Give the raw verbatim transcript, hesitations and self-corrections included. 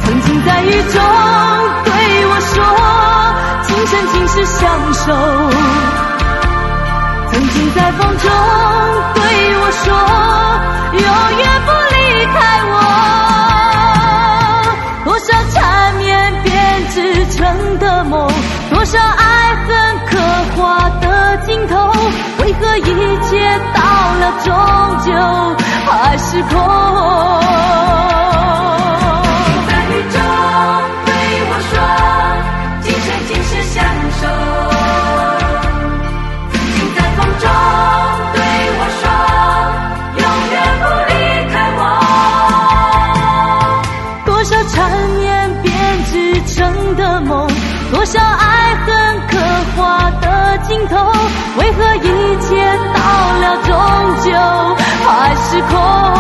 曾经在雨中对我说今生今世相守，曾经在风中对我说永远不离开我。多少缠绵编织成的梦，多少爱恨刻画的镜头，为何一切到了终究还是空？在雨中对我说今生今世相守，曾经在风中对我说永远不离开我。多少缠绵编织成的梦，多少爱恨刻画的镜头，为何一切到了终究还是空？